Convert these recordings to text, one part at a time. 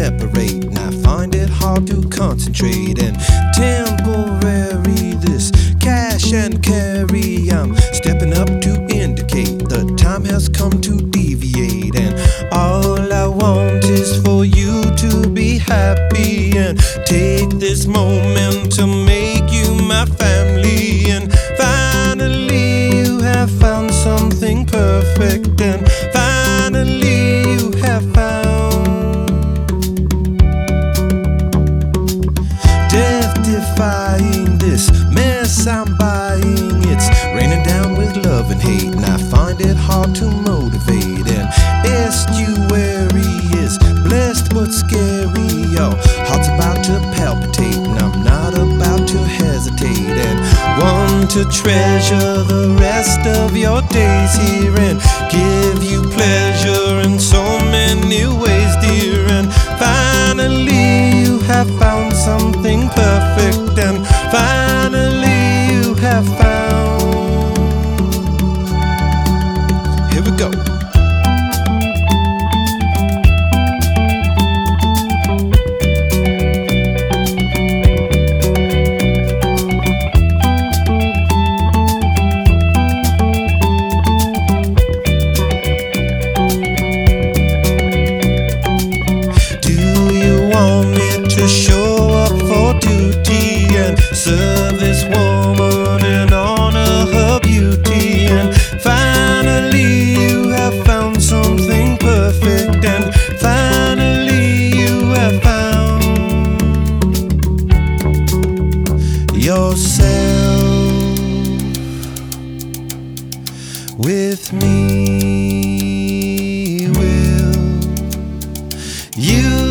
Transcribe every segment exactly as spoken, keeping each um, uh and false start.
separate, and I find it hard to concentrate. And temporary, this cash and carry, I'm stepping up to indicate the time has come to deviate. And all I want is for you to be happy, and take this moment to make you my family. And finally you have found something perfect, and finally you have found death-defying this mess I'm buying. It's raining down with love and hate, and I find it hard to motivate. And estuary is blessed but scary. Your heart's about to palpitate, and I'm not about to hesitate. And want to treasure the rest of your days here, and give you pleasure in so many ways, dear. And finally you have found something perfect, and finally you have found. Here we go. To show up for duty and serve this woman and honor her beauty. And finally you have found something perfect, and finally you have found yourself with me. Will you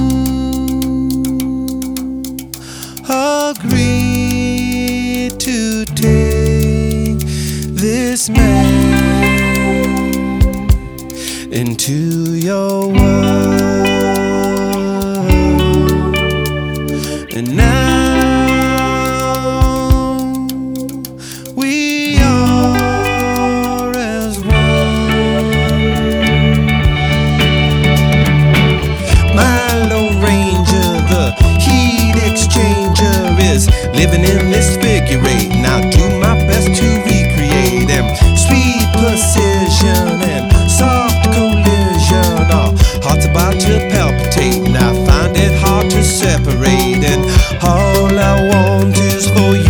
agree to take this man into your world? And now we are as one. My Lone Ranger, the heat exchanger, is living in this figure eight, and I'll do my best to recreate them. Sweet precision and soft collision, our hearts about to palpitate, and I find it hard to separate. And all I want is for you